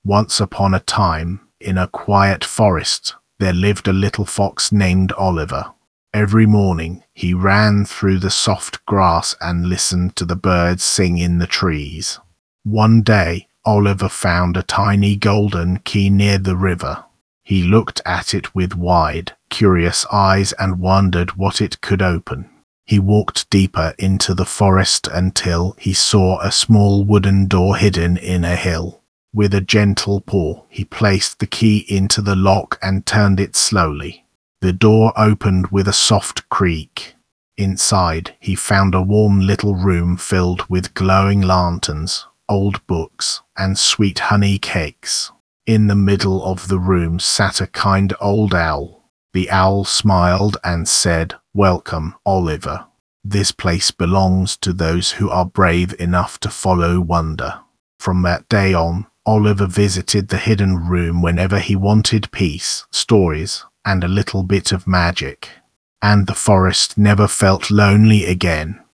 Once upon a time, in a quiet forest, there lived a little fox named Oliver. Every morning he ran through the soft grass and listened to the birds sing in the trees. One day, Oliver found a tiny golden key near the river. He looked at it with wide, curious eyes and wondered what it could open. He walked deeper into the forest until he saw a small wooden door hidden in a hill. With a gentle paw, he placed the key into the lock and turned it slowly. The door opened with a soft creak. Inside, he found a warm little room filled with glowing lanterns, old books, and sweet honey cakes. In the middle of the room sat a kind old owl. The owl smiled and said, "Welcome, Oliver. This place belongs to those who are brave enough to follow wonder." From that day on, Oliver visited the hidden room whenever he wanted peace, stories, and a little bit of magic. And the forest never felt lonely again.